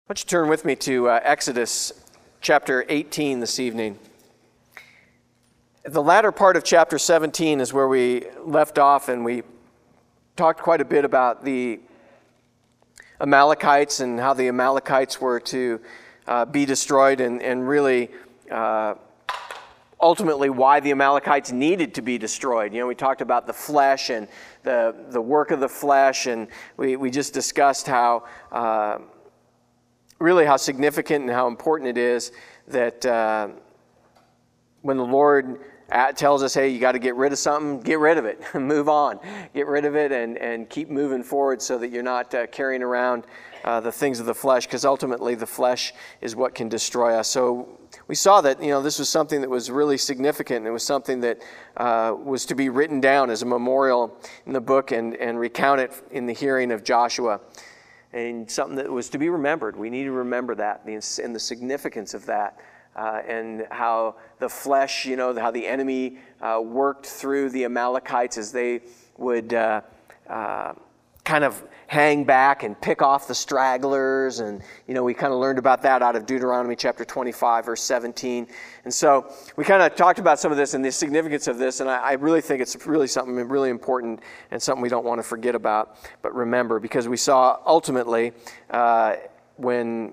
Why don't you turn with me to Exodus chapter 18 this evening. The latter part of chapter 17 is where we left off, and we talked quite a bit about the Amalekites and how the Amalekites were to be destroyed, and really ultimately why the Amalekites needed to be destroyed. You know, we talked about the flesh and the work of the flesh, and we just discussed how really how significant and how important it is that when the Lord tells us, hey, you got to get rid of something, get rid of it, move on, get rid of it and keep moving forward so that you're not carrying around the things of the flesh, because ultimately the flesh is what can destroy us. So we saw that, you know, this was something that was really significant, and it was something that was to be written down as a memorial in the book and recounted in the hearing of Joshua. And something that was to be remembered. We need to remember that and the significance of that, and how the flesh, you know, how the enemy worked through the Amalekites as they would kind of hang back and pick off the stragglers. And, you know, we kind of learned about that out of Deuteronomy chapter 25, verse 17. And so we kind of talked about some of this and the significance of this, and I really think it's really something really important and something we don't want to forget about, but remember, because we saw ultimately when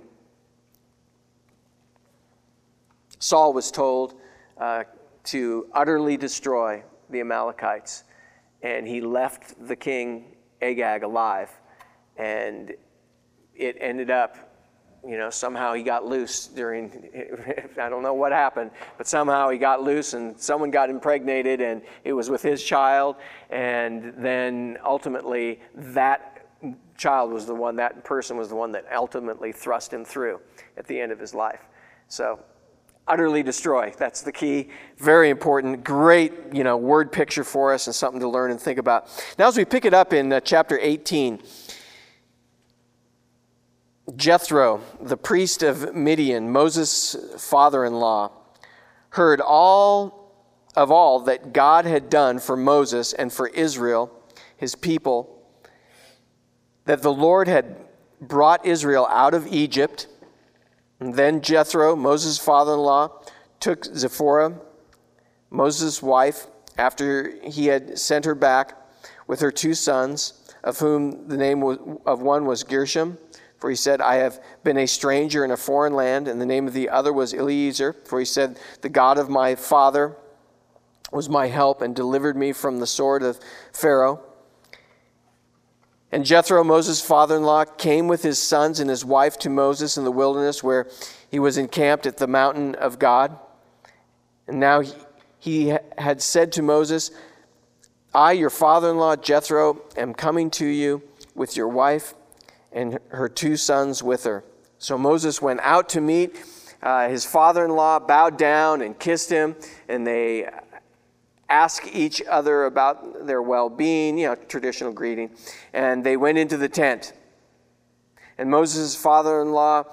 Saul was told to utterly destroy the Amalekites, and he left the king Agag alive, and it ended up, you know, somehow he got loose during, I don't know what happened, but somehow he got loose and someone got impregnated, and it was with his child, and then ultimately that child was the one, that person was the one that ultimately thrust him through at the end of his life. So utterly destroy. That's the key. Very important. Great, you know, word picture for us and something to learn and think about. Now, as we pick it up in chapter 18, Jethro, the priest of Midian, Moses' father-in-law, heard all that God had done for Moses and for Israel, his people, that the Lord had brought Israel out of Egypt. And then Jethro, Moses' father-in-law, took Zipporah, Moses' wife, after he had sent her back with her 2 sons, of whom the name of one was Gershom, for he said, I have been a stranger in a foreign land, and the name of the other was Eliezer, for he said, the God of my father was my help and delivered me from the sword of Pharaoh. And Jethro, Moses' father-in-law, came with his sons and his wife to Moses in the wilderness, where he was encamped at the mountain of God. And now he had said to Moses, I, your father-in-law Jethro, am coming to you with your wife and her 2 sons with her. So Moses went out to meet his father-in-law, bowed down and kissed him, and they ask each other about their well-being, you know, traditional greeting. And they went into the tent. And Moses' father-in-law,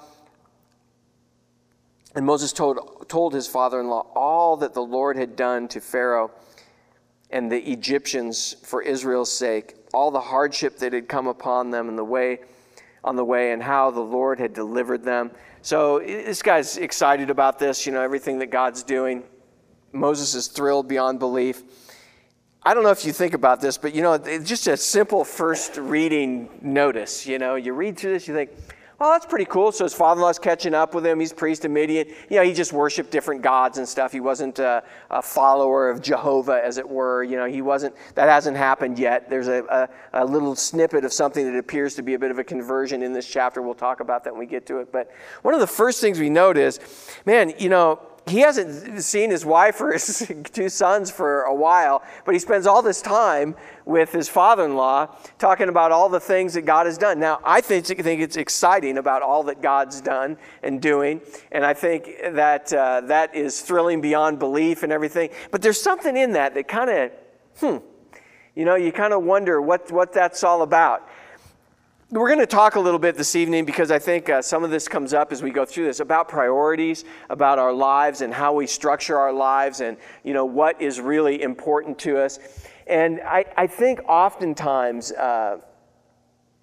and Moses told his father-in-law all that the Lord had done to Pharaoh and the Egyptians for Israel's sake, all the hardship that had come upon them on the way, and how the Lord had delivered them. So this guy's excited about this, you know, everything that God's doing. Moses is thrilled beyond belief. I don't know if you think about this, but, you know, it's just a simple first reading notice. You know, you read through this, you think, well, that's pretty cool. So his father-in-law's catching up with him. He's priest of Midian. You know, he just worshiped different gods and stuff. He wasn't a follower of Jehovah, as it were. You know, he wasn't, that hasn't happened yet. There's a little snippet of something that appears to be a bit of a conversion in this chapter. We'll talk about that when we get to it. But one of the first things we note is, man, you know, he hasn't seen his wife or his 2 sons for a while, but he spends all this time with his father-in-law talking about all the things that God has done. Now, I think it's exciting about all that God's done and doing, and I think that that is thrilling beyond belief and everything. But there's something in that kind of, you know, you kind of wonder what that's all about. We're going to talk a little bit this evening, because I think some of this comes up as we go through this, about priorities, about our lives and how we structure our lives, and, you know, what is really important to us. And I think oftentimes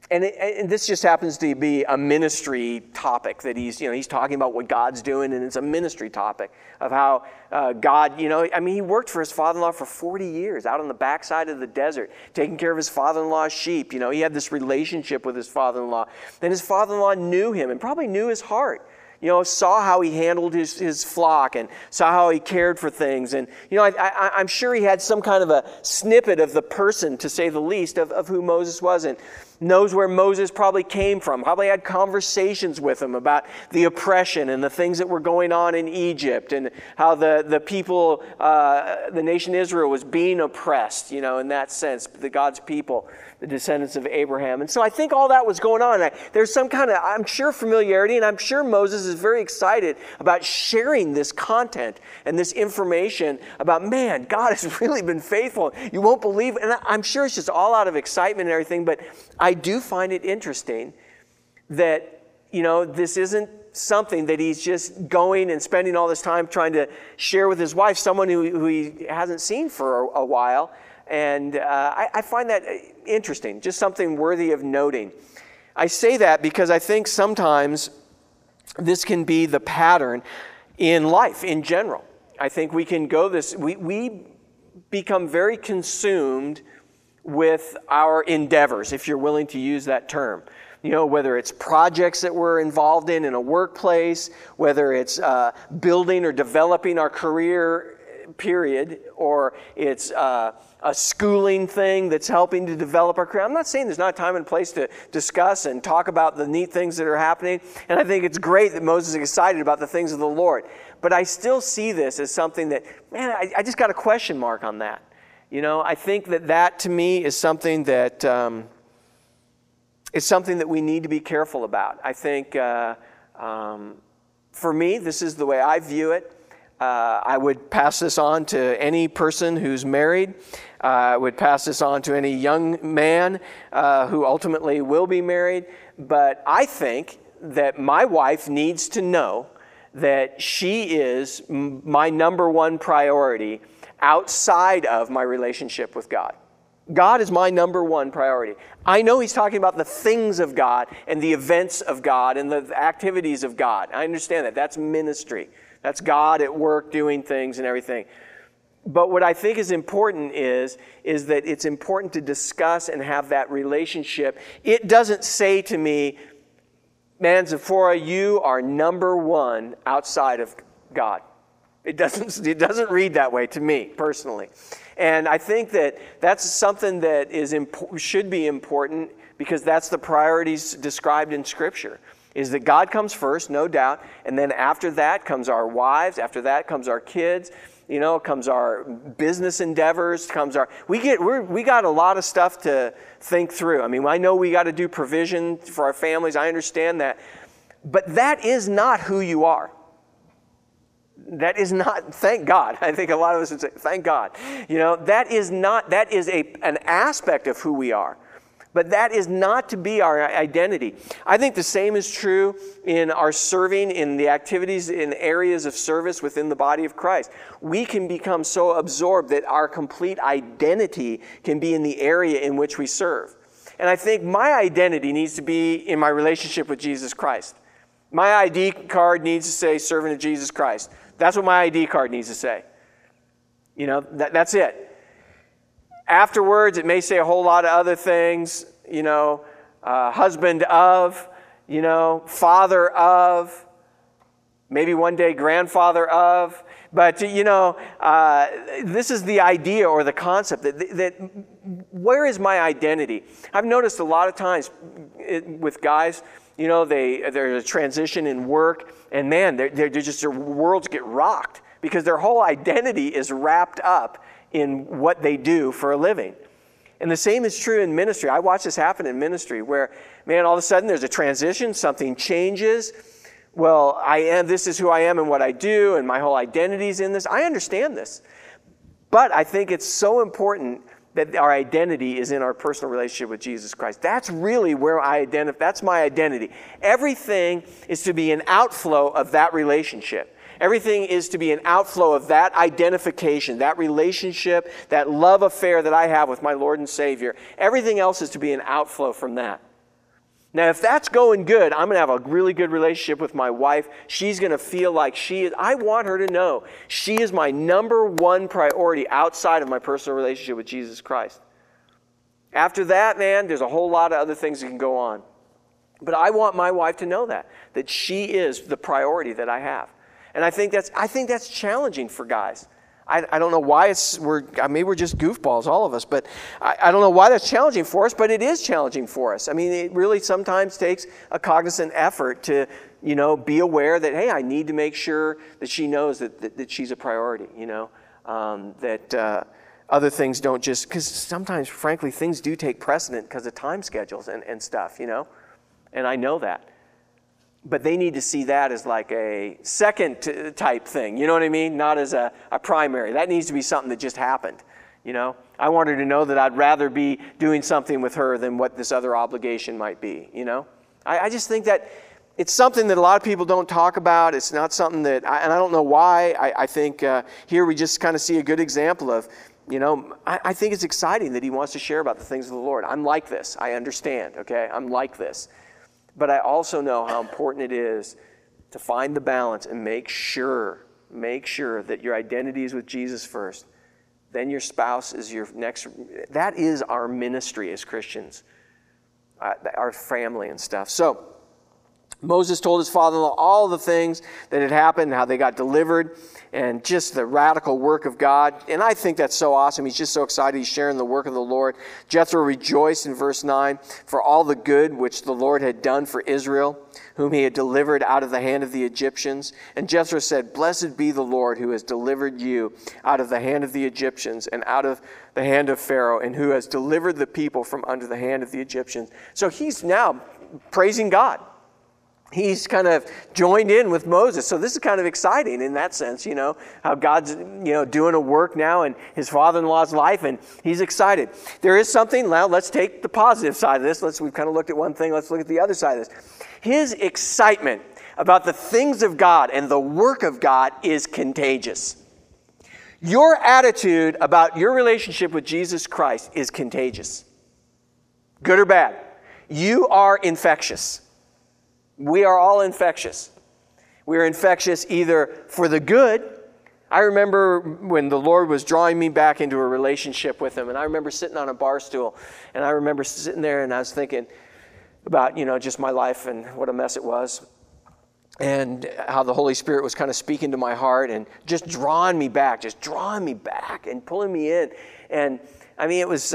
And this just happens to be a ministry topic that he's talking about what God's doing, and it's a ministry topic of how God, he worked for his father-in-law for 40 years out on the backside of the desert, taking care of his father-in-law's sheep. He had this relationship with his father-in-law. Then his father-in-law knew him and probably knew his heart. Saw how he handled his flock and saw how he cared for things. And, I'm sure he had some kind of a snippet of the person, to say the least, of who Moses was, and knows where Moses probably came from, probably had conversations with him about the oppression and the things that were going on in Egypt and how the people, the nation Israel was being oppressed, in that sense, the God's people, the descendants of Abraham. And so I think all that was going on. There's some kind of, I'm sure, familiarity, and I'm sure Moses is very excited about sharing this content and this information about, man, God has really been faithful. You won't believe, and I'm sure it's just all out of excitement and everything, but I do find it interesting that, this isn't something that he's just going and spending all this time trying to share with his wife, someone who he hasn't seen for a while. And I find that interesting, just something worthy of noting. I say that because I think sometimes this can be the pattern in life in general. I think we can go this, we become very consumed with our endeavors, if you're willing to use that term. Whether it's projects that we're involved in a workplace, whether it's building or developing our career period, or it's a schooling thing that's helping to develop our career. I'm not saying there's not a time and place to discuss and talk about the neat things that are happening, and I think it's great that Moses is excited about the things of the Lord. But I still see this as something that, man, I just got a question mark on that. I think that to me is something that we need to be careful about. I think for me, this is the way I view it. I would pass this on to any person who's married. I would pass this on to any young man who ultimately will be married. But I think that my wife needs to know that she is my number one priority outside of my relationship with God. God is my number one priority. I know he's talking about the things of God and the events of God and the activities of God. I understand that. That's ministry. That's God at work doing things and everything. But what I think is important is that it's important to discuss and have that relationship. It doesn't say to me, man, Zipporah, you are number one outside of God. It doesn't read that way to me personally. And I think that that's something that should be important, because that's the priorities described in Scripture. Is that God comes first, no doubt, and then after that comes our wives, after that comes our kids, comes our business endeavors, we got a lot of stuff to think through. I mean, I know we got to do provision for our families, I understand that, but that is not who you are. That is not, thank God. I think a lot of us would say, thank God. That is an aspect of who we are. But that is not to be our identity. I think the same is true in our serving, in the activities, in areas of service within the body of Christ. We can become so absorbed that our complete identity can be in the area in which we serve. And I think my identity needs to be in my relationship with Jesus Christ. My ID card needs to say, servant of Jesus Christ. That's what my ID card needs to say. That's it. Afterwards, it may say a whole lot of other things, husband of, father of, maybe one day grandfather of. But, this is the idea or the concept that where is my identity? I've noticed a lot of times with guys, there's a transition in work, and man, their worlds get rocked because their whole identity is wrapped up in what they do for a living. And the same is true in ministry. I watch this happen in ministry where, man, all of a sudden there's a transition, something changes. Well, this is who I am and what I do, and my whole identity's in this. I understand this. But I think it's so important that our identity is in our personal relationship with Jesus Christ. That's really where that's my identity. Everything is to be an outflow of that relationship. Everything is to be an outflow of that identification, that relationship, that love affair that I have with my Lord and Savior. Everything else is to be an outflow from that. Now, if that's going good, I'm going to have a really good relationship with my wife. She's going to feel like I want her to know she is my number one priority outside of my personal relationship with Jesus Christ. After that, man, there's a whole lot of other things that can go on. But I want my wife to know that she is the priority that I have. And I think that's challenging for guys. I don't know why maybe we're just goofballs, all of us, but I don't know why that's challenging for us, but it is challenging for us. I mean, it really sometimes takes a cognizant effort to, be aware that, hey, I need to make sure that she knows that she's a priority, that other things don't just, because sometimes, frankly, things do take precedent because of time schedules and stuff, and I know that. But they need to see that as like a second type thing, you know what I mean? Not as a primary. That needs to be something that just happened, I want her to know that I'd rather be doing something with her than what this other obligation might be, I just think that it's something that a lot of people don't talk about. It's not something that, and I don't know why. I think here we just kind of see a good example of, I think it's exciting that he wants to share about the things of the Lord. I'm like this. I understand, okay? I'm like this. But I also know how important it is to find the balance and make sure that your identity is with Jesus first. Then your spouse is your next. That is our ministry as Christians, our family and stuff. So Moses told his father-in-law all the things that had happened, how they got delivered, and just the radical work of God. And I think that's so awesome. He's just so excited. He's sharing the work of the Lord. Jethro rejoiced in verse 9 for all the good which the Lord had done for Israel, whom he had delivered out of the hand of the Egyptians. And Jethro said, "Blessed be the Lord who has delivered you out of the hand of the Egyptians and out of the hand of Pharaoh, and who has delivered the people from under the hand of the Egyptians." So he's now praising God. He's kind of joined in with Moses. So this is kind of exciting in that sense, how God's, doing a work now in his father-in-law's life, and he's excited. There is something, now let's take the positive side of this. We've kind of looked at one thing, let's look at the other side of this. His excitement about the things of God and the work of God is contagious. Your attitude about your relationship with Jesus Christ is contagious. Good or bad. You are infectious. We are all infectious. We are infectious either for the good. I remember when the Lord was drawing me back into a relationship with him, and I remember sitting on a bar stool, and I remember sitting there and I was thinking about, just my life and what a mess it was, and how the Holy Spirit was kind of speaking to my heart and just drawing me back and pulling me in. And I mean, it was...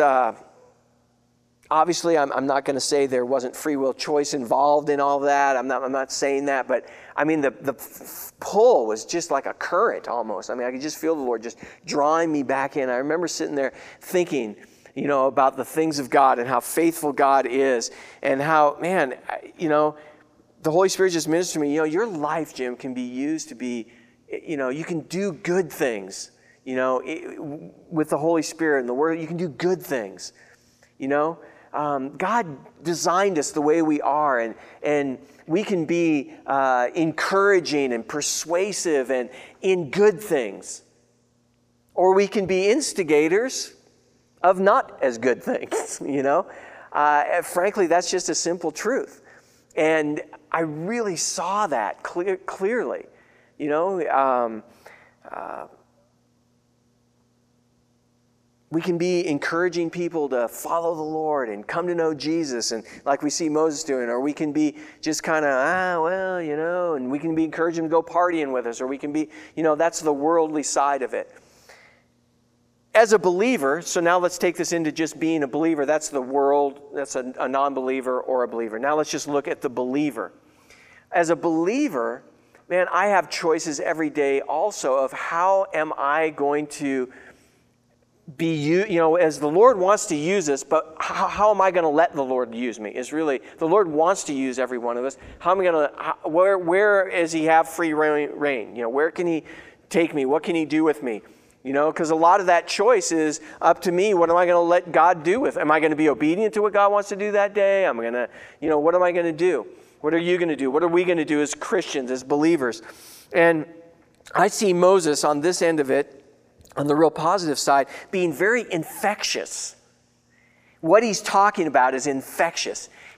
Obviously, I'm not going to say there wasn't free will choice involved in all that. I'm not saying that, but I mean the pull was just like a current almost. I mean, I could just feel the Lord just drawing me back in. I remember sitting there thinking, about the things of God and how faithful God is, and how, man, the Holy Spirit just ministered to me. Your life, Jim, can be used to be, you can do good things. With the Holy Spirit and the Word, you can do good things. God designed us the way we are, and we can be encouraging and persuasive and in good things. Or we can be instigators of not as good things, Frankly, that's just a simple truth. And I really saw that clearly, We can be encouraging people to follow the Lord and come to know Jesus, and like we see Moses doing, or we can be just kind of, and we can be encouraging them to go partying with us, or we can be, that's the worldly side of it. As a believer, so now let's take this into just being a believer. That's the world, that's a non-believer or a believer. Now let's just look at the believer. As a believer, man, I have choices every day also of how am I going to be, as the Lord wants to use us, but how am I going to let the Lord use me? Is really, the Lord wants to use every one of us. How am I going to, where does he have free reign? Where can he take me? What can he do with me? Because a lot of that choice is up to me. What am I going to let God do with? Am I going to be obedient to what God wants to do that day? I'm going to, what am I going to do? What are you going to do? What are we going to do as Christians, as believers? And I see Moses on this end of it, on the real positive side, being very infectious. What he's talking about is infectious.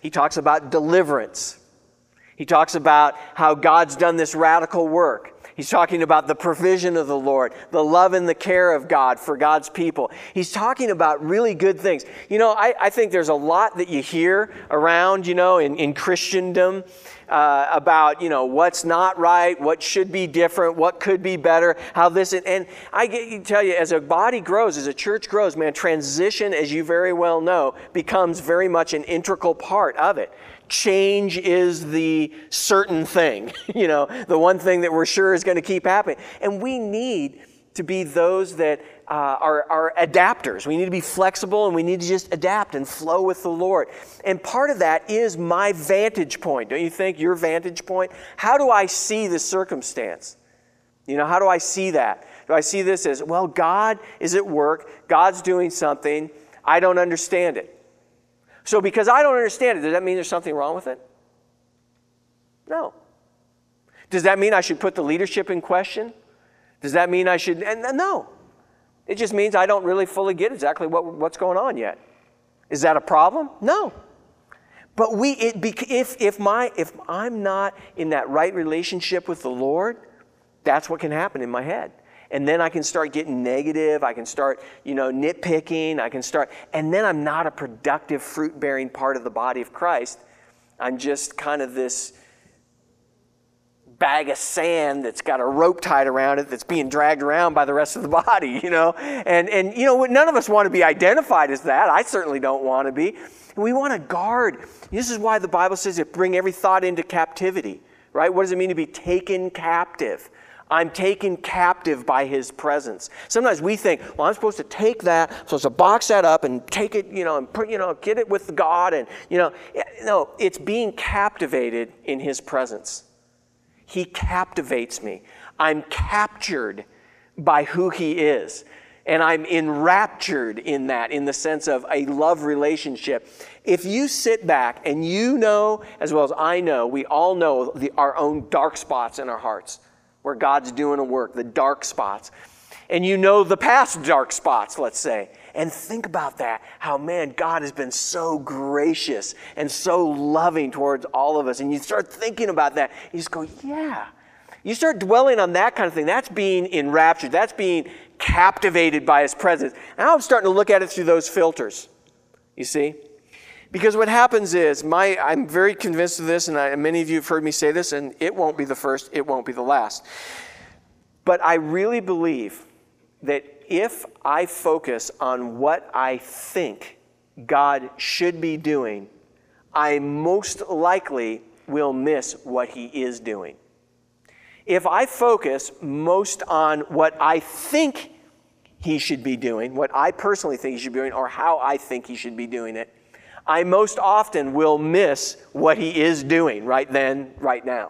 He talks about deliverance. He talks about how God's done this radical work. He's talking about the provision of the Lord, the love and the care of God for God's people. He's talking about really good things. I think there's a lot that you hear around, in Christendom about, what's not right, what should be different, what could be better, how this, and I can tell you, as a body grows, as a church grows, man, transition, as you very well know, becomes very much an integral part of it. Change is the certain thing, the one thing that we're sure is going to keep happening. And we need to be those that are adapters. We need to be flexible, and we need to just adapt and flow with the Lord. And part of that is my vantage point. Don't you think? Your vantage point? How do I see this circumstance? How do I see that? Do I see this as, well, God is at work, God's doing something, I don't understand it. So because I don't understand it, does that mean there's something wrong with it? No. Does that mean I should put the leadership in question? Does that mean I should? No. It just means I don't really fully get exactly what's going on yet. Is that a problem? No. But if I'm not in that right relationship with the Lord, that's what can happen in my head. And then I can start getting negative. I can start, nitpicking. And then I'm not a productive, fruit-bearing part of the body of Christ. I'm just kind of this bag of sand that's got a rope tied around it that's being dragged around by the rest of the body, And none of us want to be identified as that. I certainly don't want to be. And we want to guard. This is why the Bible says it bring every thought into captivity, right? What does it mean to be taken captive? I'm taken captive by His presence. Sometimes we think, well, I'm supposed to take that, I'm supposed to box that up and take it, and put, get it with God. And, no, it's being captivated in His presence. He captivates me. I'm captured by who He is. And I'm enraptured in that, in the sense of a love relationship. If you sit back and as well as I know, we all know our own dark spots in our hearts, where God's doing a work, the dark spots. And the past dark spots, let's say. And think about that, how, man, God has been so gracious and so loving towards all of us. And you start thinking about that. You just go, yeah. You start dwelling on that kind of thing. That's being enraptured. That's being captivated by His presence. Now I'm starting to look at it through those filters, you see? Because what happens is, I'm very convinced of this, and many of you have heard me say this, and it won't be the first, it won't be the last. But I really believe that if I focus on what I think God should be doing, I most likely will miss what He is doing. If I focus most on what I think He should be doing, what I personally think He should be doing, or how I think He should be doing it, I most often will miss what He is doing right then, right now.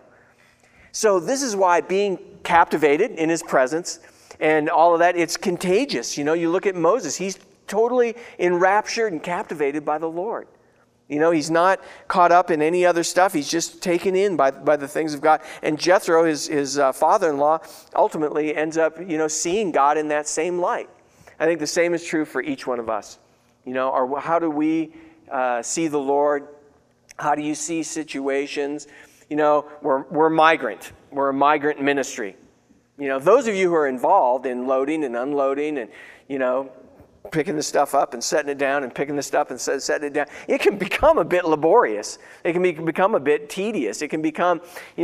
So this is why being captivated in His presence and all of that, it's contagious. You look at Moses. He's totally enraptured and captivated by the Lord. He's not caught up in any other stuff. He's just taken in by the things of God. And Jethro, his father-in-law, ultimately ends up, seeing God in that same light. I think the same is true for each one of us. Or how do we see the Lord? How do you see situations? We're migrant. We're a migrant ministry. Those of you who are involved in loading and unloading and, picking the stuff up and setting it down and picking the stuff and setting it down, it can become a bit laborious. It can become a bit tedious. It can become,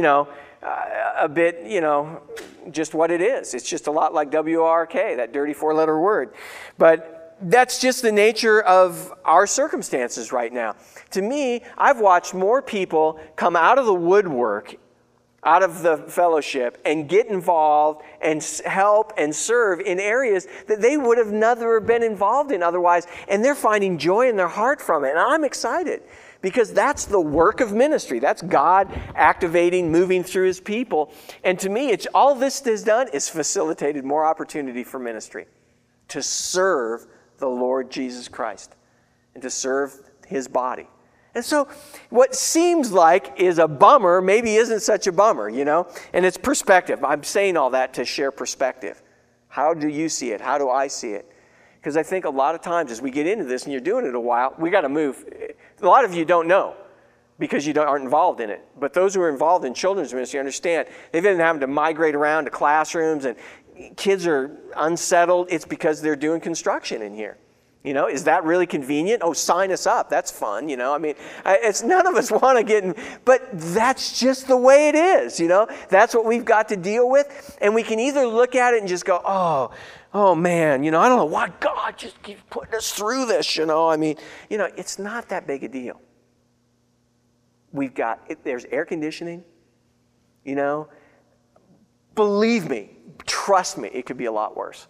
a bit, just what it is. It's just a lot like WRK, that dirty four-letter word. But that's just the nature of our circumstances right now. To me, I've watched more people come out of the woodwork, out of the fellowship, and get involved and help and serve in areas that they would have never been involved in otherwise, and they're finding joy in their heart from it. And I'm excited because that's the work of ministry. That's God activating, moving through His people. And to me, all this has done is facilitated more opportunity for ministry to serve the Lord Jesus Christ and to serve His body. And so what seems like is a bummer maybe isn't such a bummer, and it's perspective. I'm saying all that to share perspective. How do you see it? How do I see it? Because I think a lot of times as we get into this and you're doing it a while, we got to move. A lot of you don't know. because you aren't involved in it. But those who are involved in children's ministry understand they've been having to migrate around to classrooms and kids are unsettled. It's because they're doing construction in here. Is that really convenient? Oh, sign us up. That's fun. It's none of us want to get in, but that's just the way it is. That's what we've got to deal with. And we can either look at it and just go, oh man, I don't know why God just keeps putting us through this. It's not that big a deal. There's air conditioning. Believe me, trust me, it could be a lot worse.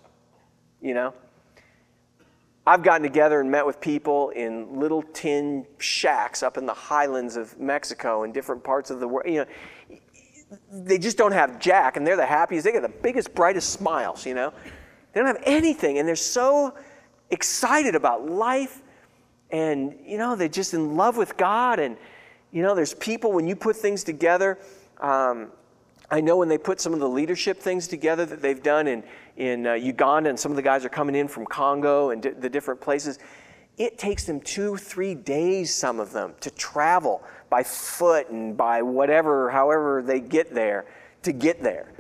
I've gotten together and met with people in little tin shacks up in the highlands of Mexico and different parts of the world. They just don't have jack, and they're the happiest. They got the biggest, brightest smiles, They don't have anything, and they're so excited about life, and, they're just in love with God, and, there's people, when you put things together, I know when they put some of the leadership things together that they've done in Uganda, and some of the guys are coming in from Congo and the different places, it takes them 2-3 days, some of them, to travel by foot and by however they get there, to get there,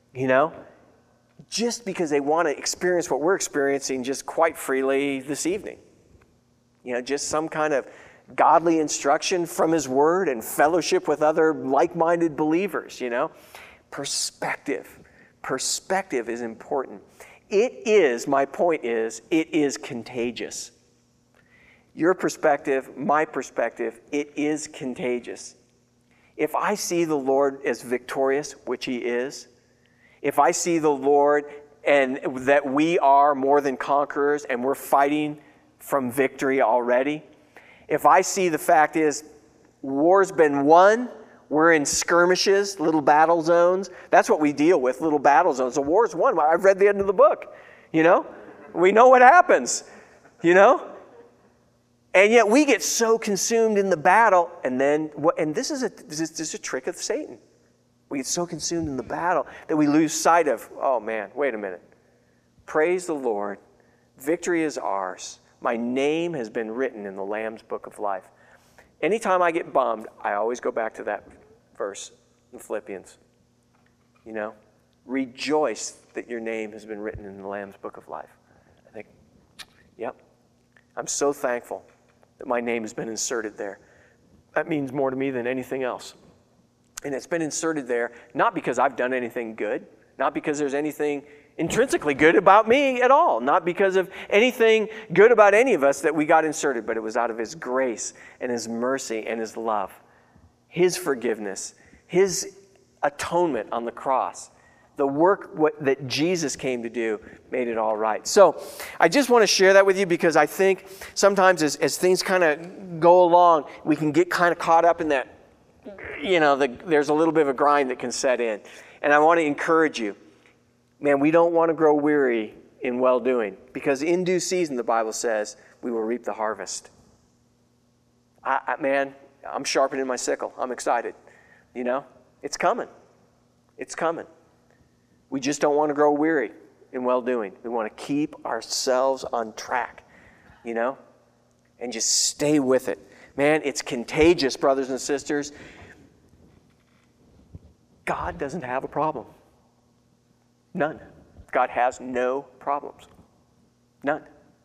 just because they want to experience what we're experiencing just quite freely this evening. Just some kind of godly instruction from His Word and fellowship with other like-minded believers, Perspective. Perspective is important. My point is, it is contagious. Your perspective, my perspective, it is contagious. If I see the Lord as victorious, which He is, if I see the Lord and that we are more than conquerors and we're fighting from victory already, if I see the fact is war's been won, we're in skirmishes, little battle zones. That's what we deal with, little battle zones. The war's won. I've read the end of the book. We know what happens. And yet we get so consumed in the battle, and this is a trick of Satan. We get so consumed in the battle that we lose sight of, oh man, wait a minute. Praise the Lord. Victory is ours. My name has been written in the Lamb's Book of Life. Anytime I get bummed, I always go back to that verse in Philippians. Rejoice that your name has been written in the Lamb's Book of Life. I think, yep, I'm so thankful that my name has been inserted there. That means more to me than anything else. And it's been inserted there not because I've done anything good, not because there's anything intrinsically good about me at all, not because of anything good about any of us that we got inserted, but it was out of His grace and His mercy and His love, His forgiveness, His atonement on the cross. The work that Jesus came to do made it all right. So I just want to share that with you because I think sometimes as things kind of go along, we can get kind of caught up in that, there's a little bit of a grind that can set in. And I want to encourage you, man, we don't want to grow weary in well-doing because in due season, the Bible says, we will reap the harvest. I'm sharpening my sickle. I'm excited. It's coming. It's coming. We just don't want to grow weary in well-doing. We want to keep ourselves on track, and just stay with it. Man, it's contagious, brothers and sisters. God doesn't have a problem. None. God has no problems. None.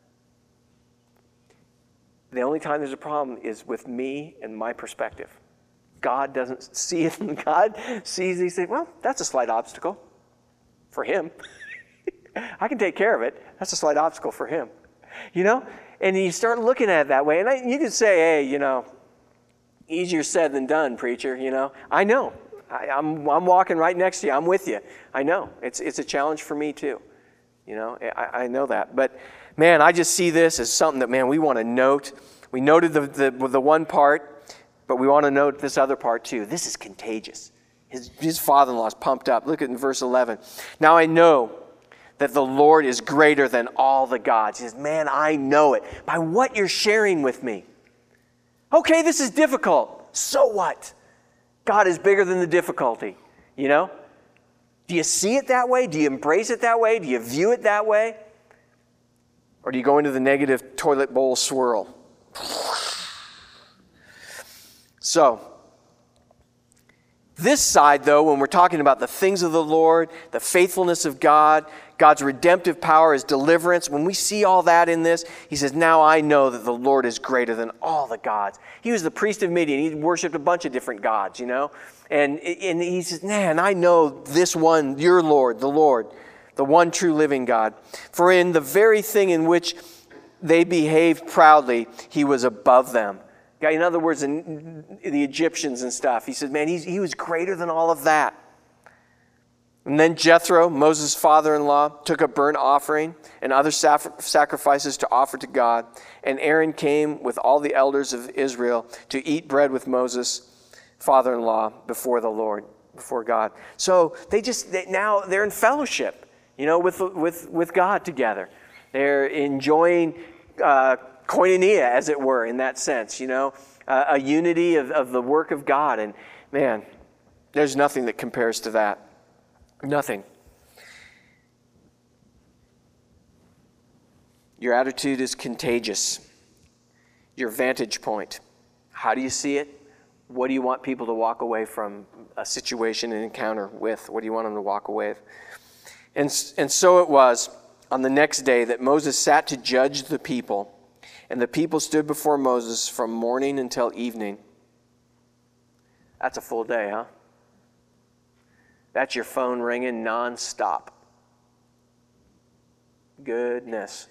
The only time there's a problem is with me and my perspective. God doesn't see it, and God sees it. He says, well, that's a slight obstacle for Him. I can take care of it. That's a slight obstacle for Him. And you start looking at it that way. And you could say, hey, easier said than done, preacher. I know. I'm walking right next to you. I'm with you. I know. It's a challenge for me too. I know that. But man, I just see this as something that, man, we want to note. We noted the one part, but we want to note this other part too. This is contagious. His father-in-law is pumped up. Look at in verse 11. Now I know that the Lord is greater than all the gods. He says, man, I know it by what you're sharing with me. Okay, this is difficult. So what? God is bigger than the difficulty, Do you see it that way? Do you embrace it that way? Do you view it that way? Or do you go into the negative toilet bowl swirl? So, this side, though, when we're talking about the things of the Lord, the faithfulness of God, God's redemptive power, His deliverance, when we see all that in this, he says, now I know that the Lord is greater than all the gods. He was the priest of Midian. He worshipped a bunch of different gods, you know. And he says, man, I know this one, your Lord, the one true living God. For in the very thing in which they behaved proudly, He was above them. In other words, in the Egyptians and stuff, he said, man, he was greater than all of that. And then Jethro, Moses' father-in-law, took a burnt offering and other sacrifices to offer to God. And Aaron came with all the elders of Israel to eat bread with Moses' father-in-law before the Lord, before God. So now they're in fellowship, you know, with God together. They're enjoying koinonia, as it were, in that sense, you know, a unity of the work of God. And man, there's nothing that compares to that. Nothing. Your attitude is contagious. Your vantage point. How do you see it? What do you want people to walk away from a situation, an encounter with? What do you want them to walk away with? And so it was on the next day that Moses sat to judge the people. And the people stood before Moses from morning until evening. That's a full day, huh? That's your phone ringing nonstop. Goodness.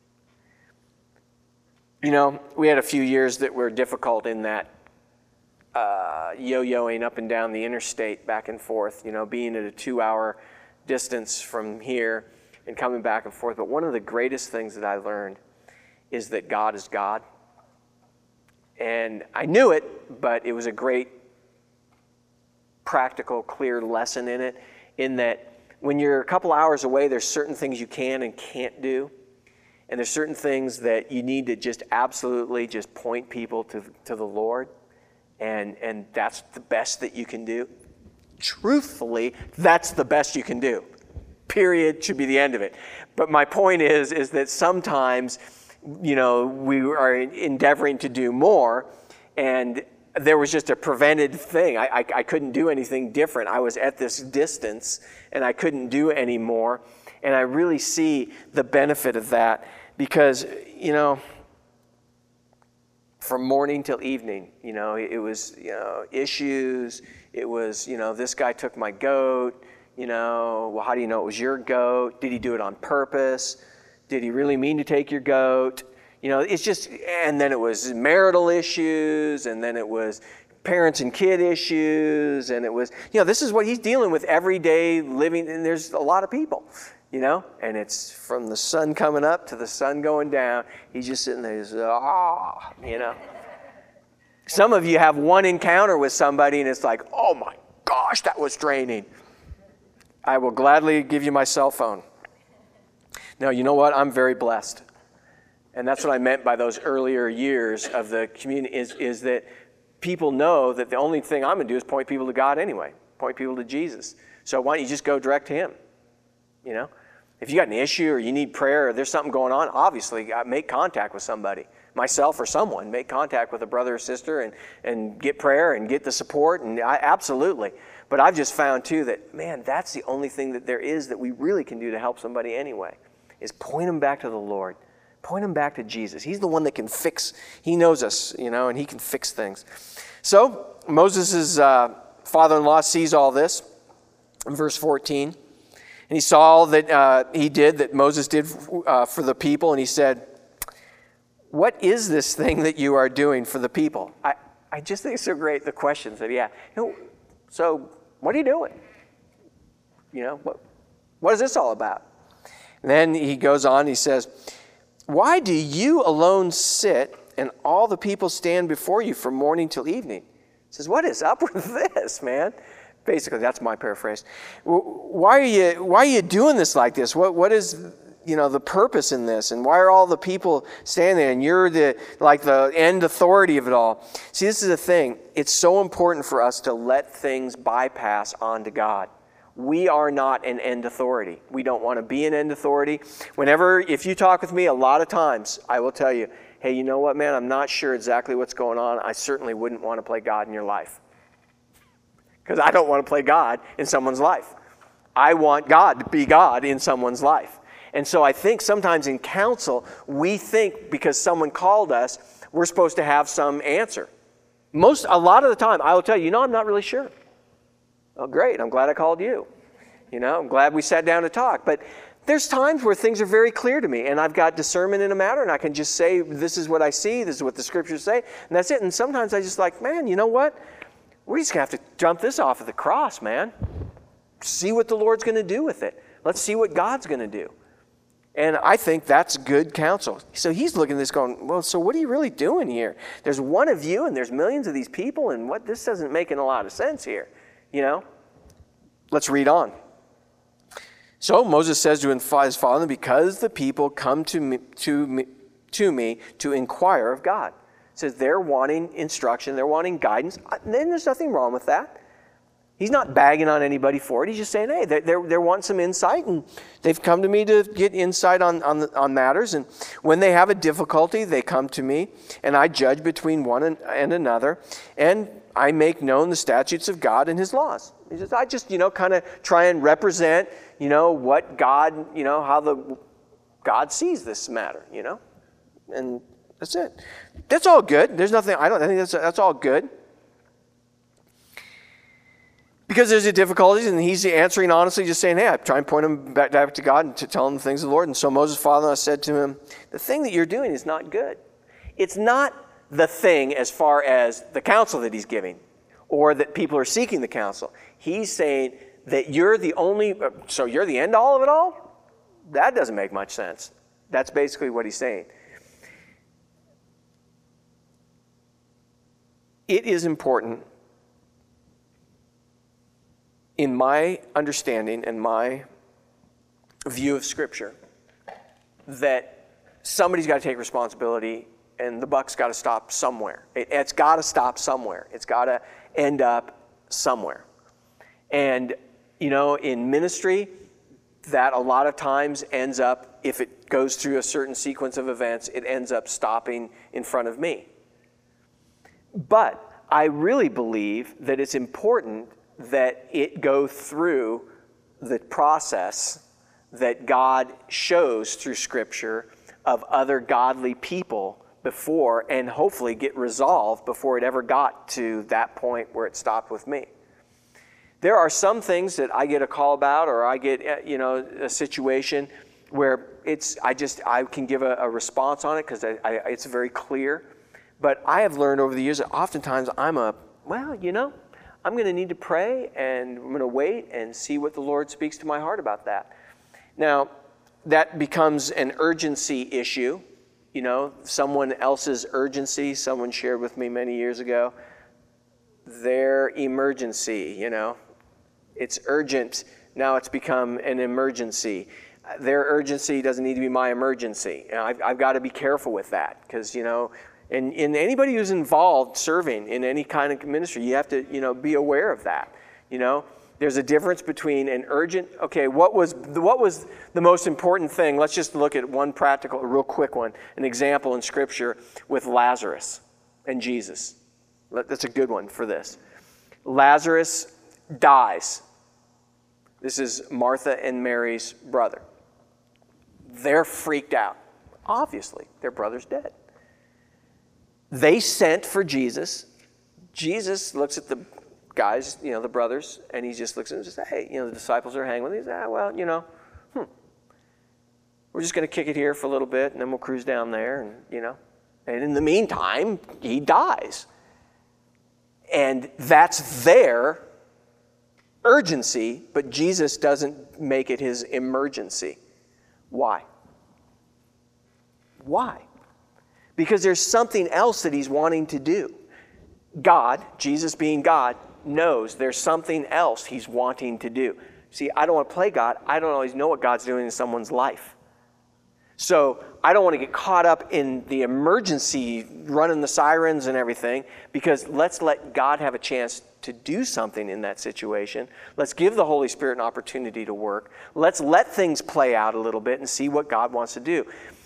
You know, we had a few years that were difficult in that yo-yoing up and down the interstate back and forth, you know, being at a 2-hour distance from here and coming back and forth. But one of the greatest things that I learned is that God is God. And I knew it, but it was a great practical, clear lesson in it, in that when you're a couple hours away, there's certain things you can and can't do. And there's certain things that you need to just absolutely just point people to the Lord. And that's the best that you can do. Truthfully, that's the best you can do. Period. Should be the end of it. But my point is that sometimes, you know, we are endeavoring to do more, and there was just a prevented thing. I couldn't do anything different. I was at this distance, and I couldn't do any more. And I really see the benefit of that because, you know, from morning till evening, you know, it was, you know, issues. It was, you know, this guy took my goat. You know, well, how do you know it was your goat? Did he do it on purpose? Did he really mean to take your goat? You know, it's just, and then it was marital issues, and then it was parents and kid issues, and it was, you know, this is what he's dealing with every day living, and there's a lot of people, you know, and it's from the sun coming up to the sun going down. He's just sitting there, you know. Some of you have one encounter with somebody, and it's like, oh my gosh, that was draining. I will gladly give you my cell phone. Now, you know what? I'm very blessed. And that's what I meant by those earlier years of the community, is that people know that the only thing I'm going to do is point people to God anyway, point people to Jesus. So why don't you just go direct to Him? You know? If you got an issue or you need prayer or there's something going on, obviously make contact with somebody, myself or someone. Make contact with a brother or sister and get prayer and get the support. And absolutely. But I've just found, too, that, man, that's the only thing that there is that we really can do to help somebody anyway, is point them back to the Lord. Point them back to Jesus. He's the one that can fix. He knows us, you know, and He can fix things. So Moses' father-in-law sees all this in verse 14. And he saw all that that Moses did for the people. And he said, what is this thing that you are doing for the people? I just think it's so great, the questions that he asked. You know, so what are you doing? You know, what is this all about? And then he goes on, he says, why do you alone sit and all the people stand before you from morning till evening? He says, what is up with this, man? Basically, that's my paraphrase. Why are you doing this like this? What is, you know, the purpose in this? And why are all the people standing there and you're the end authority of it all? See, this is the thing. It's so important for us to let things bypass onto God. We are not an end authority. We don't want to be an end authority. If you talk with me, a lot of times I will tell you, hey, you know what, man, I'm not sure exactly what's going on. I certainly wouldn't want to play God in your life. Because I don't want to play God in someone's life. I want God to be God in someone's life. And so I think sometimes in counsel, we think because someone called us, we're supposed to have some answer. A lot of the time, I will tell you, I'm not really sure. Oh, great, I'm glad I called you. I'm glad we sat down to talk. But there's times where things are very clear to me, and I've got discernment in a matter, and I can just say, this is what I see, this is what the scriptures say, and that's it. And sometimes I just like, man, you know what? We're just going to have to jump this off of the cross, man. See what the Lord's going to do with it. Let's see what God's going to do. And I think that's good counsel. So he's looking at this going, well, so what are you really doing here? There's one of you, and there's millions of these people, and this doesn't make a lot of sense here. Let's read on. So Moses says to his father, because the people come to me to inquire of God. It says they're wanting instruction, they're wanting guidance. Then there's nothing wrong with that. He's not bagging on anybody for it. He's just saying, hey, they're wanting some insight, and they've come to me to get insight on matters. And when they have a difficulty, they come to me, and I judge between one and another, and I make known the statutes of God and his laws. He says, I just, kind of try and represent, what God, how God sees this matter, and that's it. That's all good. There's nothing, I think that's all good. Because there's the difficulties, and he's answering honestly, just saying, hey, I try and point him back to God and to tell him the things of the Lord. And so Moses' father said to him, the thing that you're doing is not good. It's not the thing as far as the counsel that he's giving, or that people are seeking the counsel. He's saying that you're the end all of it all? That doesn't make much sense. That's basically what he's saying. It is important, in my understanding and my view of Scripture, that somebody's got to take responsibility, and the buck's got to stop somewhere. It's got to stop somewhere. It's got to end up somewhere. And, in ministry, that a lot of times ends up, if it goes through a certain sequence of events, it ends up stopping in front of me. But I really believe that it's important that it go through the process that God shows through Scripture of other godly people before, and hopefully get resolved before it ever got to that point where it stopped with me. There are some things that I get a call about, or I get a situation where I can give a response on it because it's very clear. But I have learned over the years that oftentimes I'm going to need to pray, and I'm going to wait and see what the Lord speaks to my heart about that. Now, that becomes an urgency issue. Someone else's urgency. Someone shared with me many years ago their emergency, It's urgent. Now it's become an emergency. Their urgency doesn't need to be my emergency. I've got to be careful with that because, and anybody who's involved serving in any kind of ministry, you have to, be aware of that. There's a difference between an urgent, okay, what was the most important thing? Let's just look at one practical, a real quick one, an example in Scripture with Lazarus and Jesus. That's a good one for this. Lazarus dies. This is Martha and Mary's brother. They're freaked out. Obviously, their brother's dead. They sent for Jesus. Jesus looks at the guys, the brothers, and he just looks at them and says, hey, the disciples are hanging with me. He says, we're just going to kick it here for a little bit, and then we'll cruise down there, and in the meantime, he dies. And that's their urgency, but Jesus doesn't make it his emergency. Why? Why? Because there's something else that he's wanting to do. God, Jesus being God, knows there's something else he's wanting to do. See, I don't want to play God. I don't always know what God's doing in someone's life. So I don't want to get caught up in the emergency, running the sirens and everything, because let's let God have a chance to do something in that situation. Let's give the Holy Spirit an opportunity to work. Let's let things play out a little bit and see what God wants to do.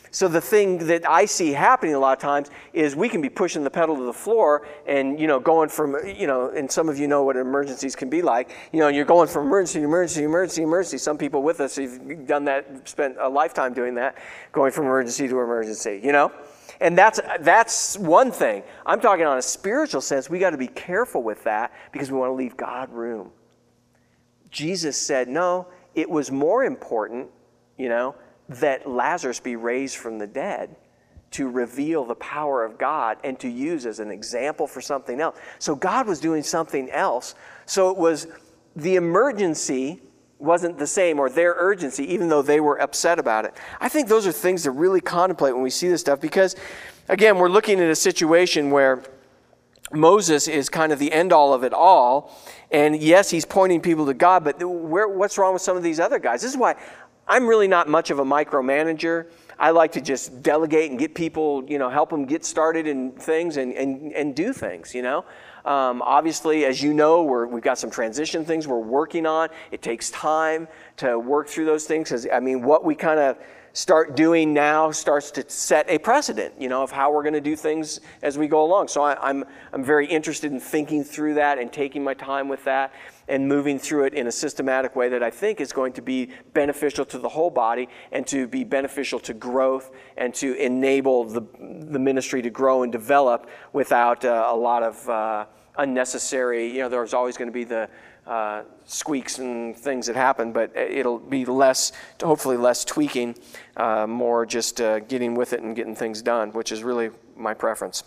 So the thing that I see happening a lot of times is we can be pushing the pedal to the floor and, going from, and some of you know what emergencies can be like. You're going from emergency to emergency, emergency, emergency. Some people with us have done that, spent a lifetime doing that, going from emergency to emergency, And that's one thing. I'm talking on a spiritual sense. We got to be careful with that because we want to leave God room. Jesus said, no, it was more important, that Lazarus be raised from the dead to reveal the power of God and to use as an example for something else. So God was doing something else. So it was the emergency wasn't the same, or their urgency, even though they were upset about it. I think those are things to really contemplate when we see this stuff because, again, we're looking at a situation where Moses is kind of the end-all of it all. And yes, he's pointing people to God, but what's wrong with some of these other guys? This is why I'm really not much of a micromanager. I like to just delegate and get people, help them get started in things and do things, Obviously, as you know, we've got some transition things we're working on. It takes time to work through those things because, what we kind of start doing now starts to set a precedent, of how we're going to do things as we go along. So I'm very interested in thinking through that and taking my time with that and moving through it in a systematic way that I think is going to be beneficial to the whole body and to be beneficial to growth and to enable the ministry to grow and develop without a lot of unnecessary, there's always going to be the squeaks and things that happen, but it'll be hopefully less tweaking, more just getting with it and getting things done, which is really my preference.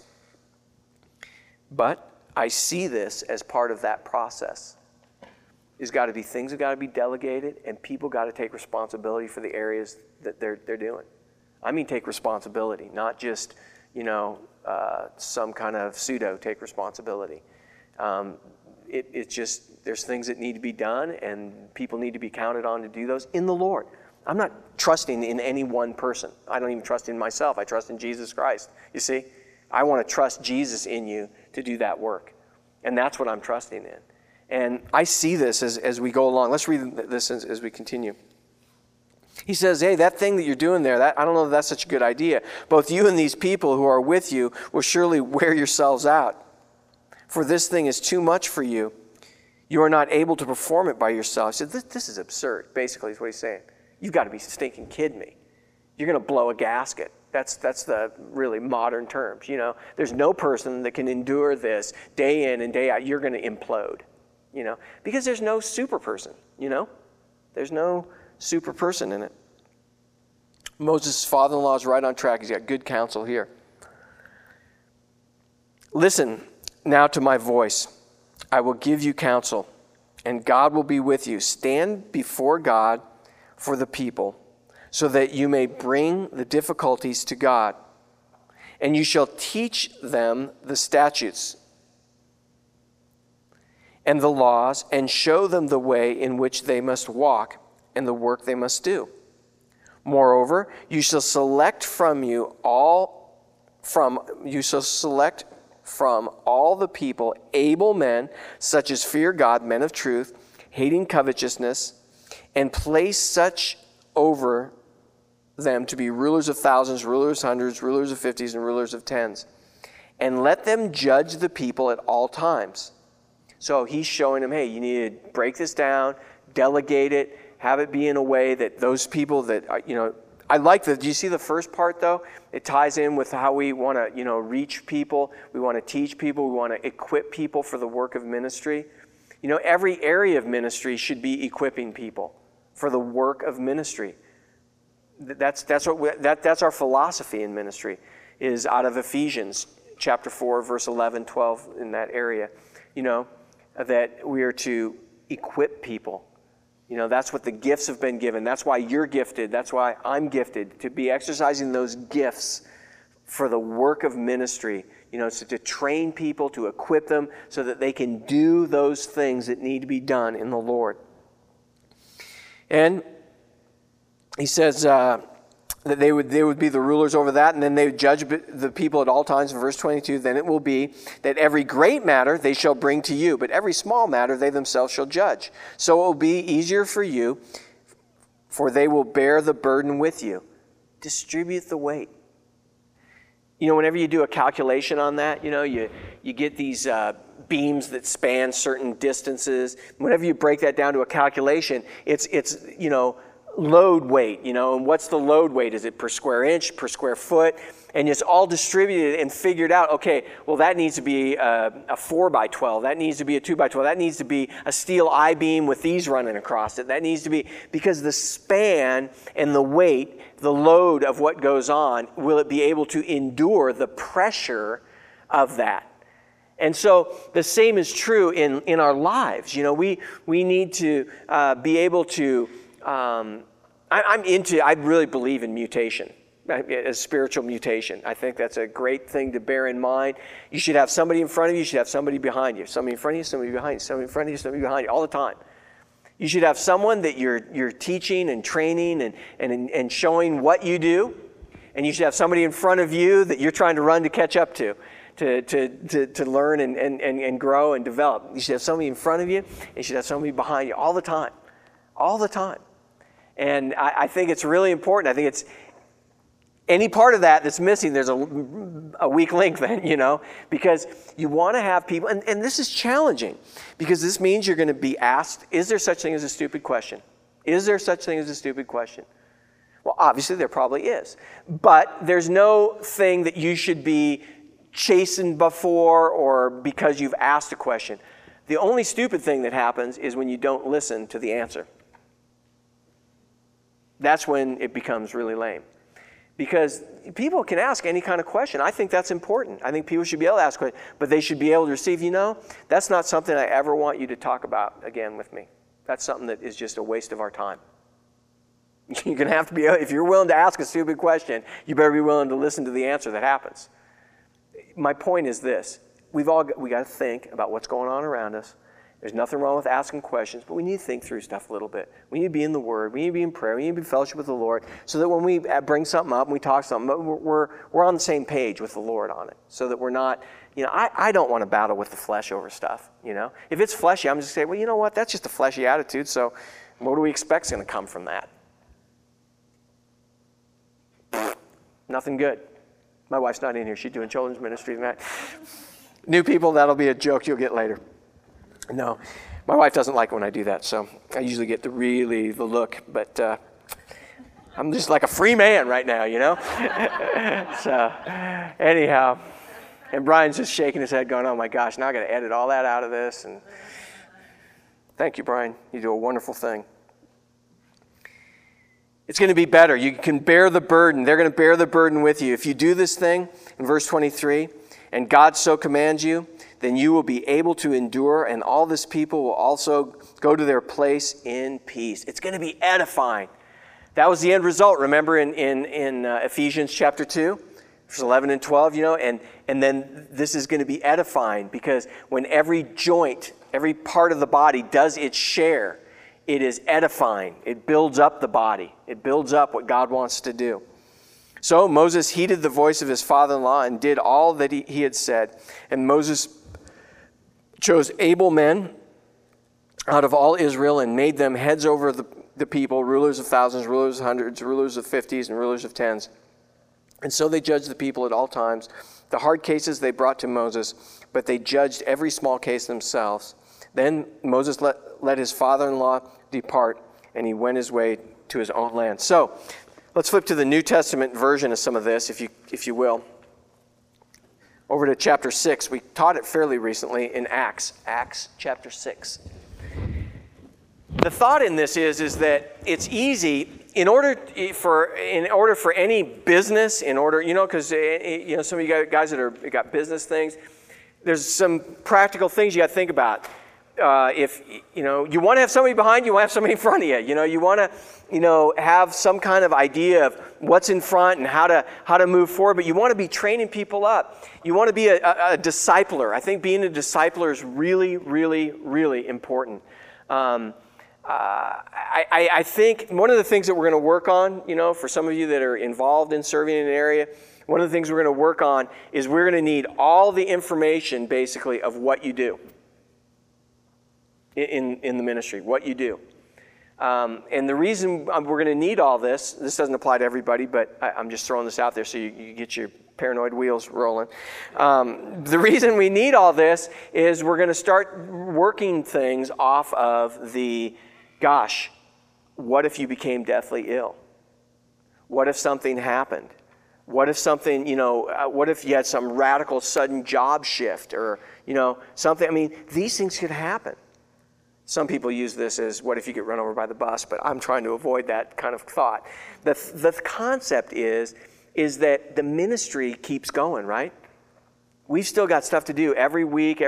But I see this as part of that process. There's got to be things that got to be delegated, and people got to take responsibility for the areas that they're doing. I mean, take responsibility, not just some kind of pseudo take responsibility. It's just there's things that need to be done, and people need to be counted on to do those in the Lord. I'm not trusting in any one person. I don't even trust in myself. I trust in Jesus Christ. You see, I want to trust Jesus in you to do that work, and that's what I'm trusting in. And I see this as we go along. Let's read this as we continue. He says, hey, that thing that you're doing there, I don't know if that's such a good idea. Both you and these people who are with you will surely wear yourselves out. For this thing is too much for you. You are not able to perform it by yourself. He said, this is absurd, basically is what he's saying. You've got to be stinking kidding me. You're going to blow a gasket. That's the really modern terms. There's no person that can endure this day in and day out. You're going to implode. Because there's no super person, There's no super person in it. Moses' father-in-law is right on track. He's got good counsel here. Listen now to my voice. I will give you counsel, and God will be with you. Stand before God for the people, so that you may bring the difficulties to God. And you shall teach them the statutes and the laws, and show them the way in which they must walk and the work they must do. Moreover, you shall select from all the people able men, such as fear God, men of truth, hating covetousness, and place such over them to be rulers of thousands, rulers of hundreds, rulers of fifties, and rulers of tens. And let them judge the people at all times. So he's showing them, hey, you need to break this down, delegate it, have it be in a way that those people that, I like do you see the first part though? It ties in with how we want to, reach people. We want to teach people. We want to equip people for the work of ministry. Every area of ministry should be equipping people for the work of ministry. That's our philosophy in ministry, is out of Ephesians chapter 4, verse 11, 12, in that area, that we are to equip people. That's what the gifts have been given. That's why you're gifted. That's why I'm gifted, to be exercising those gifts for the work of ministry, so to train people, to equip them so that they can do those things that need to be done in the Lord. And he says that they would be the rulers over that, and then they would judge the people at all times. In verse 22, then it will be that every great matter they shall bring to you, but every small matter they themselves shall judge. So it will be easier for you, for they will bear the burden with you. Distribute the weight. You know, whenever you do a calculation on that, you know, you get these beams that span certain distances. Whenever you break that down to a calculation, it's you know, load weight, you know, and what's the load weight? Is it per square inch, per square foot? And it's all distributed and figured out, okay, well, that needs to be a 4x12. That needs to be a 2x12. That needs to be a steel I-beam with these running across it. That needs to be, because the span and the weight, the load of what goes on, will it be able to endure the pressure of that? And so the same is true in our lives. You know, we need to be able to, I really believe in mutation. A spiritual mutation. I think that's a great thing to bear in mind. You should have somebody in front of you, you should have somebody behind you. Somebody in front of you, somebody behind you, somebody in front of you, somebody behind you, all the time. You should have someone that you're teaching and training and showing what you do. And you should have somebody in front of you that you're trying to run to catch up to learn and grow and develop. You should have somebody in front of you, and you should have somebody behind you all the time. All the time. And I think it's really important. I think it's any part of that that's missing, there's a weak link then, you know, because you want to have people, and this is challenging, because this means you're going to be asked, is there such thing as a stupid question? Is there such thing as a stupid question? Well, obviously there probably is, but there's no thing that you should be chastened before or because you've asked a question. The only stupid thing that happens is when you don't listen to the answer. That's when it becomes really lame. Because people can ask any kind of question. I think that's important. I think people should be able to ask questions, but they should be able to receive, you know, that's not something I ever want you to talk about again with me. That's something that is just a waste of our time. You're going to have to be, if you're willing to ask a stupid question, you better be willing to listen to the answer that happens. My point is this. We got to think about what's going on around us. There's nothing wrong with asking questions, but we need to think through stuff a little bit. We need to be in the Word. We need to be in prayer. We need to be in fellowship with the Lord, so that when we bring something up and we talk something, we're on the same page with the Lord on it, so that we're not, you know, I don't want to battle with the flesh over stuff, you know. If it's fleshy, I'm just going to say, well, you know what, that's just a fleshy attitude, so what do we expect is going to come from that? Nothing good. My wife's not in here. She's doing children's ministry tonight. New people, that'll be a joke you'll get later. No, my wife doesn't like when I do that, so I usually get the look, but I'm just like a free man right now, you know? So, anyhow, and Brian's just shaking his head going, oh my gosh, now I got to edit all that out of this. And thank you, Brian. You do a wonderful thing. It's going to be better. You can bear the burden. They're going to bear the burden with you. If you do this thing, in verse 23, and God so commands you, then you will be able to endure, and all this people will also go to their place in peace. It's going to be edifying. That was the end result, remember, in Ephesians chapter 2, verse 11 and 12, you know, and then this is going to be edifying, because when every joint, every part of the body does its share, it is edifying. It builds up the body. It builds up what God wants to do. So Moses heeded the voice of his father-in-law and did all that he had said. And Moses chose able men out of all Israel and made them heads over the people, rulers of thousands, rulers of hundreds, rulers of 50s, and rulers of 10s. And so they judged the people at all times. The hard cases they brought to Moses, but they judged every small case themselves. Then Moses let his father-in-law depart, and he went his way to his own land. So let's flip to the New Testament version of some of this, if you will. Over to chapter 6. We taught it fairly recently in Acts chapter 6. The thought in this is that it's easy in order for any business, because some of you guys that got business things, there's some practical things you got to think about. If you want to have somebody behind you, you want to have somebody in front of you. You want to have some kind of idea of what's in front and how to move forward. But you want to be training people up. You want to be a discipler. I think being a discipler is really, really, really important. I think one of the things that we're going to work on, for some of you that are involved in serving in an area, one of the things we're going to work on is we're going to need all the information, basically, of what you do in the ministry, what you do. And the reason we're going to need all this doesn't apply to everybody, but I'm just throwing this out there so you get your paranoid wheels rolling. The reason we need all this is we're going to start working things off of the, gosh, what if you became deathly ill? What if something happened? What if something, what if you had some radical sudden job shift or, something? I mean, these things could happen. Some people use this as, what if you get run over by the bus? But I'm trying to avoid that kind of thought. The concept is that the ministry keeps going, right? We've still got stuff to do every week,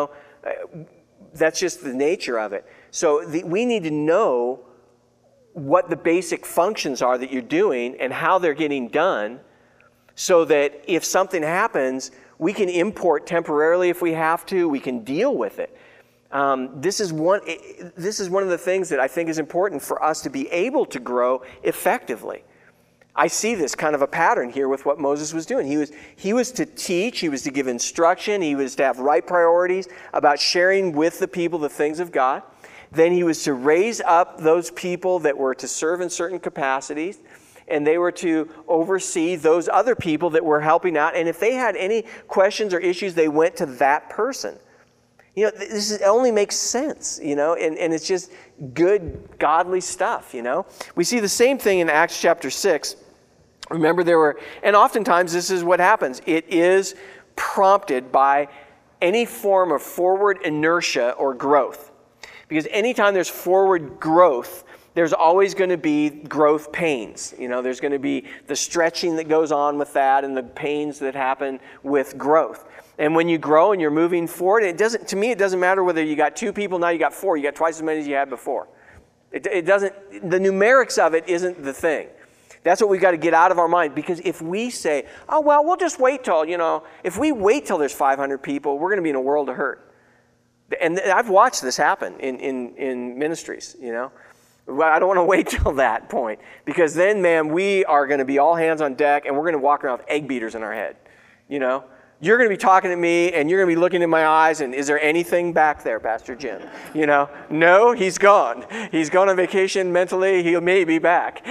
that's just the nature of it. So we need to know what the basic functions are that you're doing and how they're getting done so that if something happens, we can import temporarily if we have to, we can deal with it. This is one of the things that I think is important for us to be able to grow effectively. I see this kind of a pattern here with what Moses was doing. He was to teach, he was to give instruction, he was to have right priorities about sharing with the people the things of God. Then he was to raise up those people that were to serve in certain capacities, and they were to oversee those other people that were helping out. And if they had any questions or issues, they went to that person. This only makes sense, and it's just good, godly stuff, We see the same thing in Acts chapter 6. Remember and oftentimes this is what happens. It is prompted by any form of forward inertia or growth. Because anytime there's forward growth, there's always going to be growth pains. There's going to be the stretching that goes on with that and the pains that happen with growth. And when you grow and you're moving forward, to me, it doesn't matter whether you got 2 people, now you got 4, you got twice as many as you had before. The numerics of it isn't the thing. That's what we've got to get out of our mind. Because if we say, oh, well, we'll just wait till, if we wait till there's 500 people, we're going to be in a world of hurt. And I've watched this happen in ministries, Well, I don't want to wait till that point. Because then, man, we are going to be all hands on deck and we're going to walk around with egg beaters in our head, You're going to be talking to me and you're going to be looking in my eyes and is there anything back there, Pastor Jim? No, he's gone. He's gone on vacation mentally. He may be back.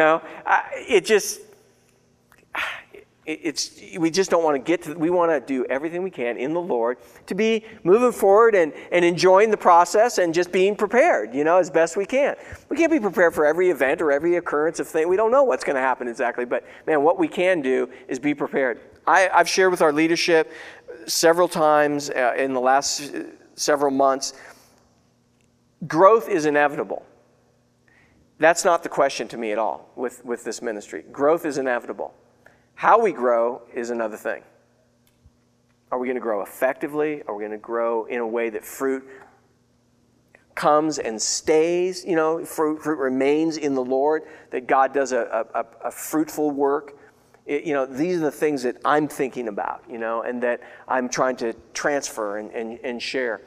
We just don't want to get to, we want to do everything we can in the Lord to be moving forward and enjoying the process and just being prepared, as best we can. We can't be prepared for every event or every occurrence of thing. We don't know what's going to happen exactly, but man, what we can do is be prepared. I've shared with our leadership several times in the last several months, growth is inevitable. That's not the question to me at all with this ministry. Growth is inevitable. How we grow is another thing. Are we going to grow effectively? Are we going to grow in a way that fruit comes and stays? Fruit remains in the Lord, that God does a fruitful work. These are the things that I'm thinking about, and that I'm trying to transfer and share.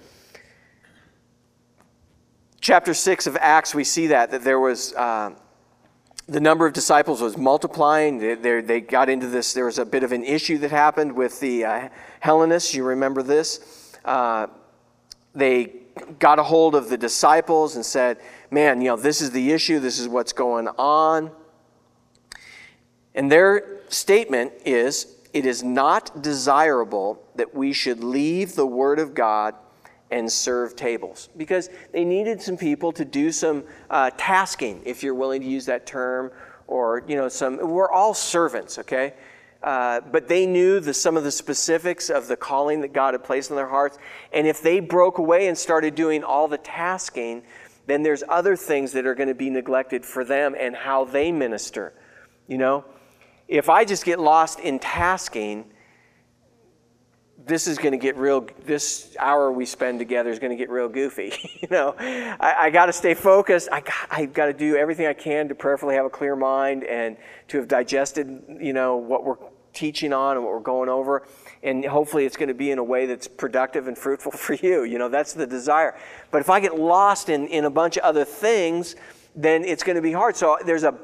Chapter 6 of Acts, we see that there was... the number of disciples was multiplying. They got into this. There was a bit of an issue that happened with the Hellenists. You remember this? They got a hold of the disciples and said, man, this is the issue. This is what's going on. And their statement is, it is not desirable that we should leave the Word of God and serve tables, because they needed some people to do some tasking, if you're willing to use that term, or we're all servants, okay? But they knew some of the specifics of the calling that God had placed in their hearts, and if they broke away and started doing all the tasking, then there's other things that are going to be neglected for them and how they minister. If I just get lost in tasking, this is going to get this hour we spend together is going to get real goofy. I got to stay focused. I got to do everything I can to prayerfully have a clear mind and to have digested, what we're teaching on and what we're going over. And hopefully it's going to be in a way that's productive and fruitful for you. That's the desire. But if I get lost in a bunch of other things, then it's going to be hard. So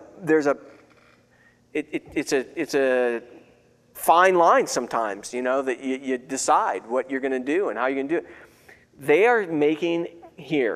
it's a fine line sometimes, that you decide what you're going to do and how you're going to do it. They are making here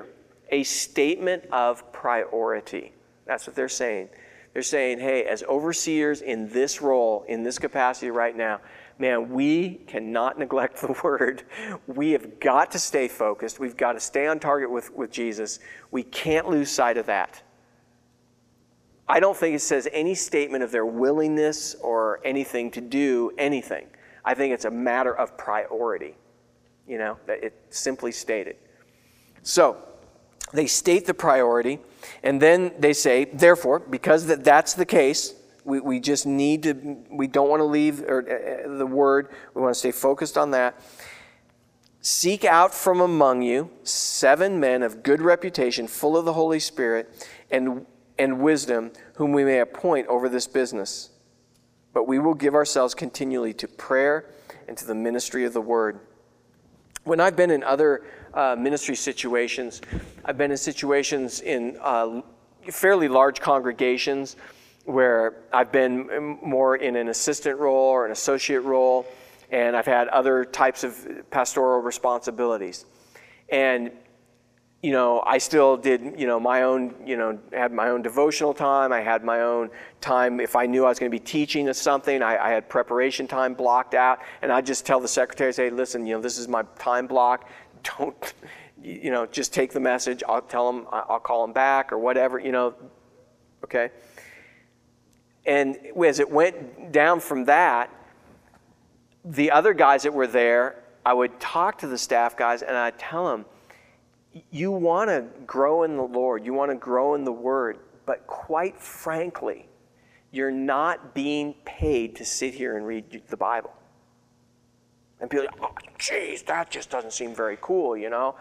a statement of priority. That's what they're saying. They're saying, hey, as overseers in this role, in this capacity right now, man, we cannot neglect the word. We have got to stay focused. We've got to stay on target with Jesus. We can't lose sight of that. I don't think it says any statement of their willingness or anything to do anything. I think it's a matter of priority, that it's simply stated. So, they state the priority, and then they say, therefore, because that's the case, we just need to, we don't want to leave the word, we want to stay focused on that. Seek out from among you 7 men of good reputation, full of the Holy Spirit and wisdom, whom we may appoint over this business. But we will give ourselves continually to prayer and to the ministry of the word. When I've been in other ministry situations, I've been in situations in fairly large congregations where I've been more in an assistant role or an associate role, and I've had other types of pastoral responsibilities. And I still did, my own, had my own devotional time. I had my own time. If I knew I was going to be teaching something, I had preparation time blocked out. And I'd just tell the secretary, say, listen, this is my time block. Don't, just take the message. I'll tell them, I'll call them back or whatever, okay? And as it went down from that, the other guys that were there, I would talk to the staff guys and I'd tell them, you want to grow in the Lord, you want to grow in the Word, but quite frankly, you're not being paid to sit here and read the Bible. And people are like, oh, geez, that just doesn't seem very cool,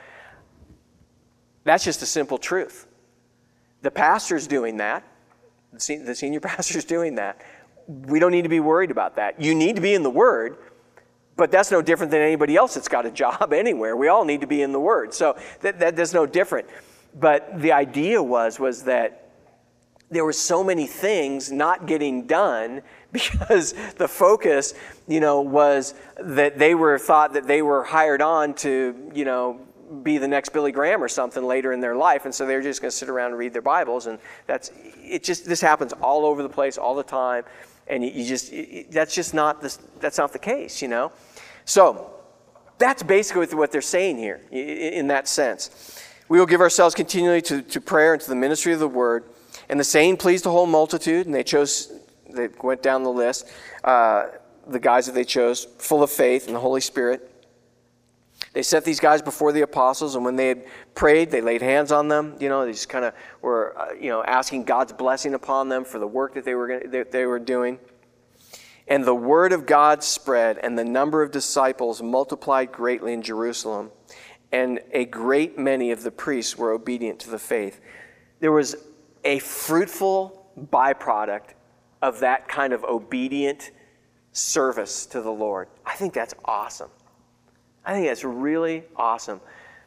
That's just a simple truth. The pastor's doing that. The senior pastor's doing that. We don't need to be worried about that. You need to be in the Word, but that's no different than anybody else that's got a job anywhere. We all need to be in the Word. So that's no different. But the idea was that there were so many things not getting done because the focus, was that they thought that they were hired on to, be the next Billy Graham or something later in their life. And so they're just going to sit around and read their Bibles. And this happens all over the place all the time. And that's not the case, So that's basically what they're saying here in that sense. We will give ourselves continually to prayer and to the ministry of the word. And the saying pleased the whole multitude, and they went down the list, the guys that they chose, full of faith and the Holy Spirit. They set these guys before the apostles, and when they had prayed, they laid hands on them. They just kind of were, asking God's blessing upon them for the work that they were doing. And the word of God spread, and the number of disciples multiplied greatly in Jerusalem, and a great many of the priests were obedient to the faith. There was a fruitful byproduct of that kind of obedient service to the Lord. I think that's awesome. I think that's really awesome.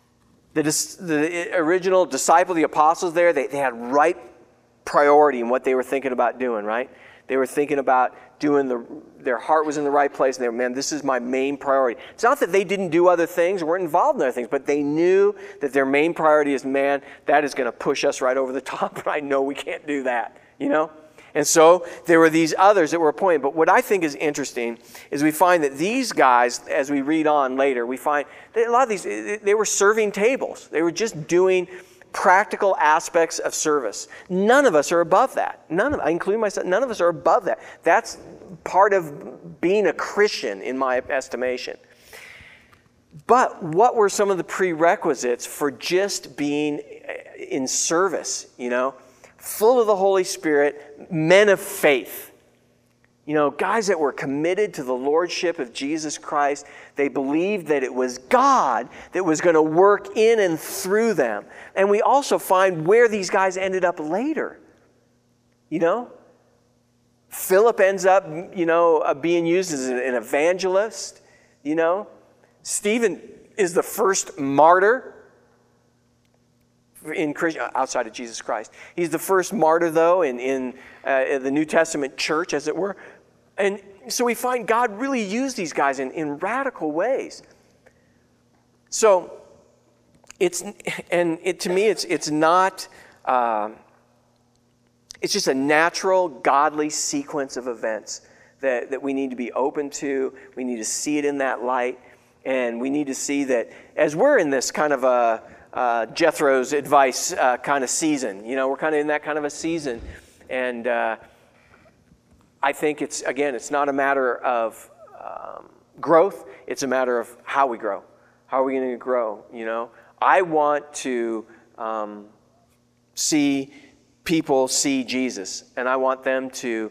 The original disciple, the apostles there, they had right priority in what they were thinking about doing, right? They were thinking about their heart was in the right place, and they were, man, this is my main priority. It's not that they didn't do other things or weren't involved in other things, but they knew that their main priority is, man, that is going to push us right over the top, and I know we can't do that, And so there were these others that were appointed. But what I think is interesting is we find that these guys, as we read on later, we find that a lot of these, they were serving tables. They were just doing practical aspects of service. None of us are above that. I include myself, none of us are above that. That's part of being a Christian in my estimation. But what were some of the prerequisites for just being in service, Full of the Holy Spirit, men of faith. Guys that were committed to the lordship of Jesus Christ. They believed that it was God that was going to work in and through them. And we also find where these guys ended up later. Philip ends up, being used as an evangelist. Stephen is the first martyr in Christian, outside of Jesus Christ. He's the first martyr, though, in the New Testament church, as it were. And so we find God really used these guys in radical ways. So To me, it's not. It's just a natural, godly sequence of events that we need to be open to. We need to see it in that light, and we need to see that as we're in this kind of a Jethro's advice kind of season. We're kind of in that kind of a season, and I think it's not a matter of growth. It's a matter of how we grow. How are we going to grow? I want to see people see Jesus, and I want them to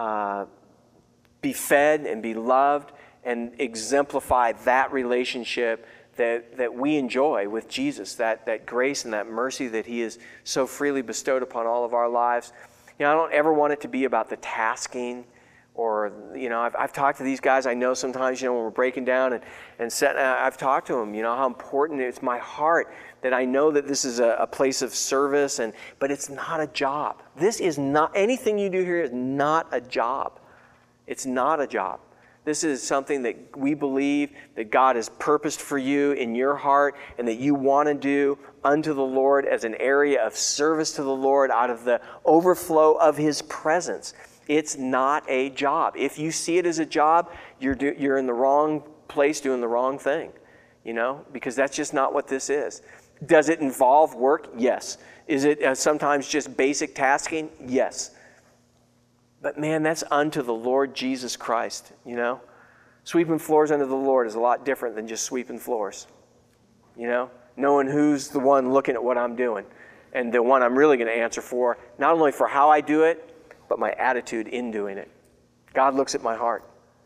be fed and be loved and exemplify that relationship that we enjoy with Jesus, that grace and that mercy that He has so freely bestowed upon all of our lives. I don't ever want it to be about the tasking, or I've talked to these guys. I know sometimes when we're breaking down and setting, I've talked to them. How important it's my heart that I know that this is a place of service, but it's not a job. This is not, anything you do here is not a job. It's not a job. This is something that we believe that God has purposed for you in your heart, and that you want to do unto the Lord as an area of service to the Lord out of the overflow of His presence. It's not a job. If you see it as a job, you're in the wrong place doing the wrong thing, because that's just not what this is. Does it involve work? Yes. Is it sometimes just basic tasking? Yes. But man, that's unto the Lord Jesus Christ, Sweeping floors unto the Lord is a lot different than just sweeping floors, Knowing who's the one looking at what I'm doing, and the one I'm really going to answer for, not only for how I do it, but my attitude in doing it. God looks at my heart,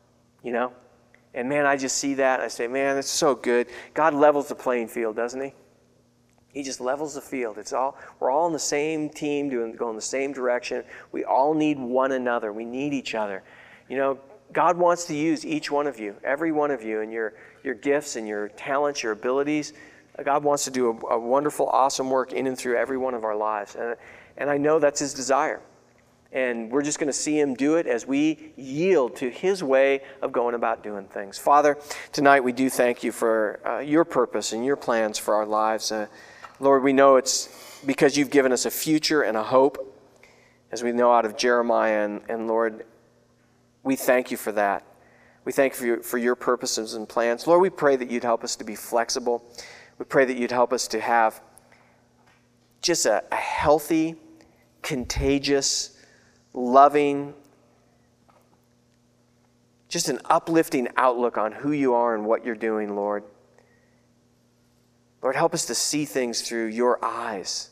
And man, I just see that, and I say, man, it's so good. God levels the playing field, doesn't He? He just levels the field. We're all on the same team, going the same direction. We all need one another. We need each other. God wants to use each one of you, every one of you, and your gifts and your talents, your abilities. God wants to do a wonderful, awesome work in and through every one of our lives. And I know that's His desire. And we're just going to see Him do it as we yield to His way of going about doing things. Father, tonight we do thank You for Your purpose and Your plans for our lives. Lord, we know it's because You've given us a future and a hope, as we know out of Jeremiah. And Lord, we thank You for that. We thank You for Your purposes and plans. Lord, we pray that You'd help us to be flexible. We pray that You'd help us to have just a healthy, contagious, loving, just an uplifting outlook on who You are and what You're doing, Lord. Lord, help us to see things through Your eyes.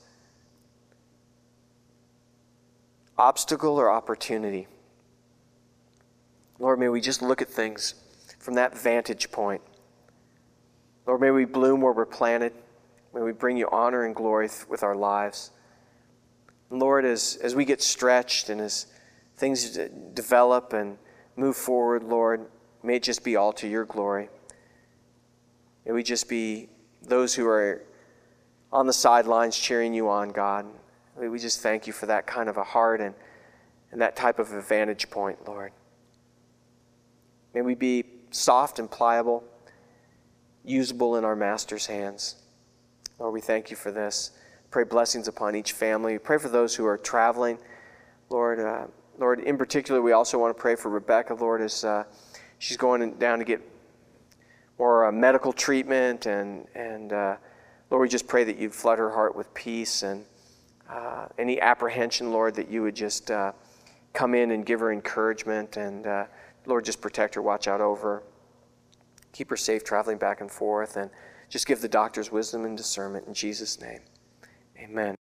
Obstacle or opportunity. Lord, may we just look at things from that vantage point. Lord, may we bloom where we're planted. May we bring You honor and glory with our lives. And Lord, as we get stretched and as things develop and move forward, Lord, may it just be all to Your glory. May we just be those who are on the sidelines cheering You on, God. May we just thank You for that kind of a heart and that type of a vantage point, Lord. May we be soft and pliable, usable in our Master's hands. Lord, we thank You for this. Pray blessings upon each family. Pray for those who are traveling. Lord, in particular, we also want to pray for Rebecca, Lord, as she's going down to get more medical treatment. And Lord, we just pray that You'd flood her heart with peace and any apprehension, Lord, that You would just come in and give her encouragement. And Lord, just protect her, watch out over her. Keep her safe traveling back and forth, and just give the doctors wisdom and discernment in Jesus' name. Amen.